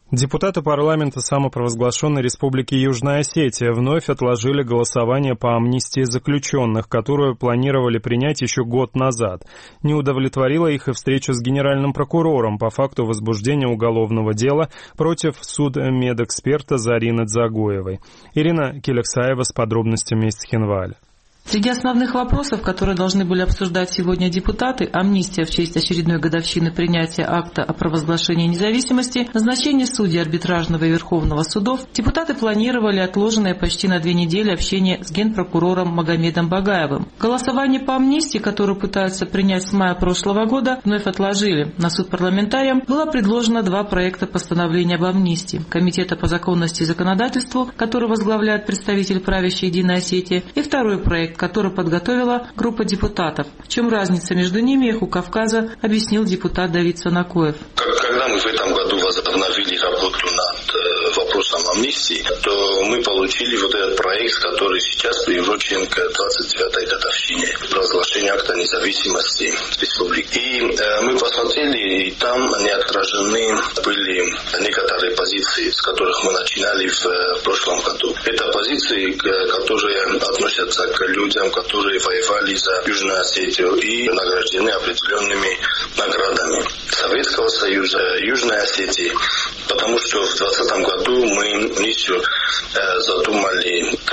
Депутаты парламента самопровозглашенной Республики Южная Осетия вновь отложили голосование по амнистии заключенных, которую планировали принять еще год назад. Не удовлетворила их и встреча с генеральным прокурором по факту возбуждения уголовного дела против судмедэксперта Зарины Дзагоевой. Ирина Келексаева с подробностями из Цхинваля. Среди основных вопросов, которые должны были обсуждать сегодня депутаты, амнистия в честь очередной годовщины принятия акта о провозглашении независимости, назначение судей арбитражного и Верховного судов, депутаты планировали отложенное почти на 2 недели общение с генпрокурором Магомедом Багаевым. Голосование по амнистии, которое пытаются принять с мая прошлого года, вновь отложили. На суд парламентариям было предложено 2 проекта постановления об амнистии. Комитета по законности и законодательству, который возглавляет представитель правящей Единой Осетии, и второй проект, который подготовила группа депутатов. В чем разница между ними, их у Кавказа объяснил депутат Давид Санакоев. Когда мы в этом году возобновили работу над вопросом амнистии, то мы получили вот этот проект, который сейчас приурочен к 29-й годовщине провозглашения акта независимости республики. И мы посмотрели, и там не отражены были некоторые позиции, с которых мы начинали в прошлом году. Это позиции, которые относятся к людям, которые воевали за Южную Осетию и награждены определенными наградами Советского Союза, Южной Осетии, потому что в 2020 году мы миссию задумали к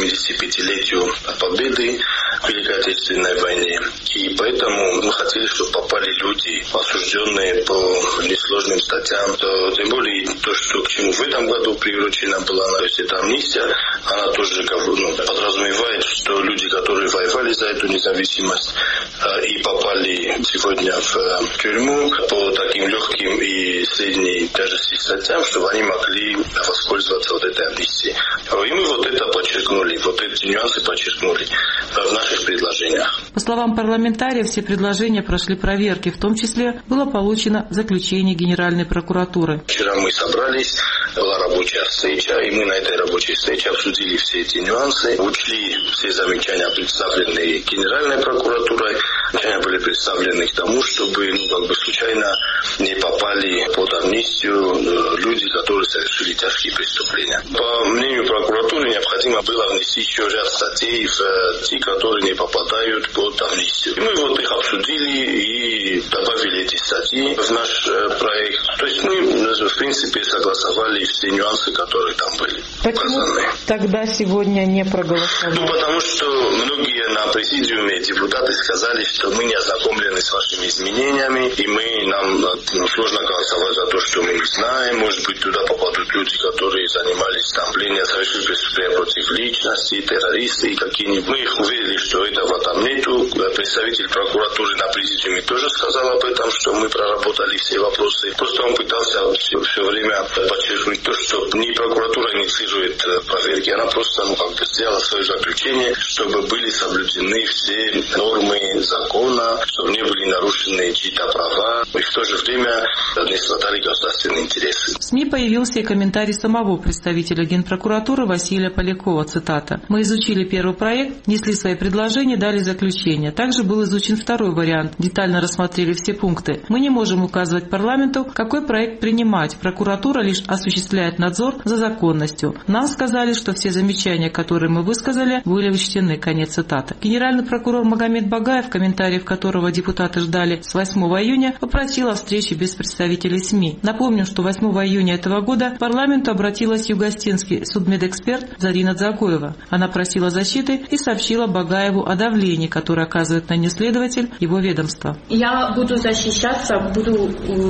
75-летию победы в Великой Отечественной войне. И поэтому мы хотели, чтобы попали люди, осужденные по несложным статьям. Тем более то, что к чему в этом году приурочена была, то есть эта амнистия, она тоже подразумевает, что люди, которые воевали за эту независимость и попали сегодня в тюрьму по таким легким и средней тяжести статьям, чтобы они могли воспользоваться вот этой амнистией. И мы вот это подчеркнули, вот эти нюансы подчеркнули в наших предложениях. По словам парламентариев, все предложения прошли проверки, в том числе было получено заключение Генеральной прокуратуры. Вчера мы собрались, была рабочая встреча, и мы на этой рабочей встрече обсудили все эти нюансы, учли все замечания, представленные Генеральной прокуратурой. Замечания были представлены к тому, чтобы случайно не попали под амнистию люди, которые совершили тяжкие преступления. По мнению прокуратуры, необходимо было внести еще ряд статей в те, которые не попадают под амнистию. И мы вот их обсудили и добавили эти статьи в наш проект. То есть мы, в принципе, согласовали все нюансы, которые там были указаны. Тогда сегодня не проголосовали? Потому что многие на президиуме депутаты сказали, что мы не ознакомлены с вашими изменениями, и нам сложно голосовать за то, что мы не знаем. Может быть, туда попадут люди, которые занимались совершили преступления против личности, террористы и какие-нибудь. Мы их уверили, что этого там нету. Представитель прокуратуры на президиуме тоже сказал об этом, что мы проработали все вопросы. Просто он пытался все время подчеркнуть то, что ни прокуратура инициирует проверки, она просто сделала свое заключение, чтобы были соблюдены все нормы закона, чтобы не были нарушены чьи-то права, и в то же время не страдали государственные интересы. В СМИ появился и комментарий самого представителя Генпрокуратуры Василия Полякова, цитата. «Мы изучили первый проект, внесли свои предложения, дали заключение. Также был изучен второй вариант, детально рассмотрели все пункты. Мы не можем указывать парламенту, какой проект принимать. Прокуратура лишь осуществляет надзор за законностью. Нам сказали, что все замечания, которые мы высказали, были учтены». Конец цитаты. Генеральный прокурор Магомед Багаев, комментариев которого депутаты ждали с 8 июня, попросил о встрече без представителей СМИ. Напомним, что 8 июня этого года к парламенту обратилась югостинский судмедэксперт Зарина Дзагоева. Она просила защиты и сообщила Багаеву о давлении, которое оказывает на нее следователь его ведомства. Я буду защищаться, буду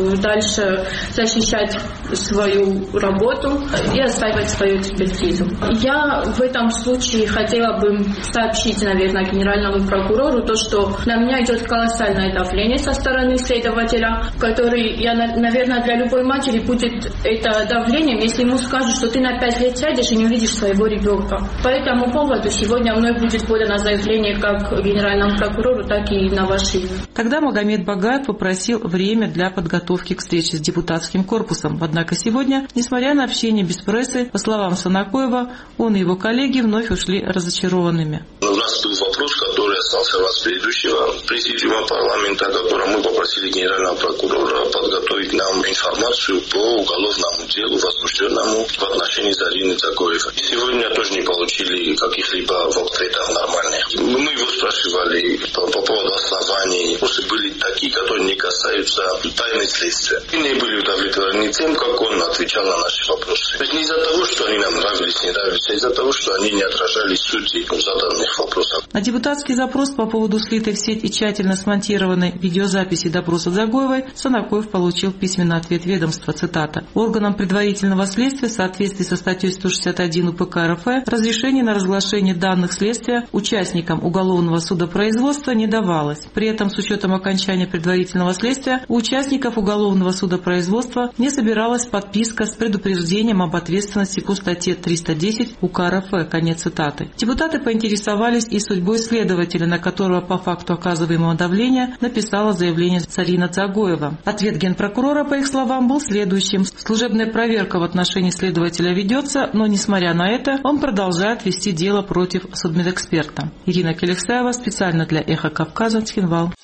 дальше защищать свою работу и отстаивать свою экспертизу. Я в этом случае хотела бы сообщить, наверное, генеральному прокурору то, что на меня идет колоссальное давление со стороны следователя, который, наверное, для любой матери будет это давлением, если ему скажут, что ты на 5 лет сядешь и не увидишь своего ребенка. По этому поводу сегодня мной будет подано заявление как генеральному прокурору, так и на ваше имя. Тогда Магомед Багаев попросил время для подготовки к встрече с депутатским корпусом. Однако сегодня, несмотря на общение без прессы, по словам Санакоева, он и его коллеги вновь ушли разочарованными. У нас был вопрос, который остался у вас предыдущего Президиума парламента, которым мы попросили генерального прокурора подготовить нам информацию по уголовному делу, возбужденному в отношении Зарины Дзагоевой. Сегодня тоже не получили каких-либо ответов нормальных. Мы его спрашивали по поводу оснований. Вопросы были такие, которые не касаются тайны следствия. Мы не были удовлетворены тем, как он отвечал на наши вопросы. То есть не из-за того, что они нам нравились, не нравились, а из-за того, что они не отражали сути заданных вопросов. На депутатский запрос по поводу слитой в сеть и тщательно смонтированной видеозаписи допроса Дзагоевой Санакоев получил письменный ответ ведомства, цитата: «Органам предварительного следствия в соответствии со статьей 161 УПК РФ разрешение на разглашение данных следствия участникам уголовного судопроизводства не давалось. При этом с учетом окончания предварительного следствия у участников уголовного судопроизводства не собиралась подписка с предупреждением об ответственности по статье 310 УК РФ». Конец цитаты. Депутаты поинтересовались и судьбой следователя, на которого по факту оказываемого давления написала заявление Зарина Дзагоева. Ответ генпрокурора, по их словам, был следующим: служебная проверка в отношении следователя ведется, но, несмотря на это, он продолжает вести дело против судмедэксперта. Ирина Келексаева, специально для «Эхо Кавказа», Цхинвал.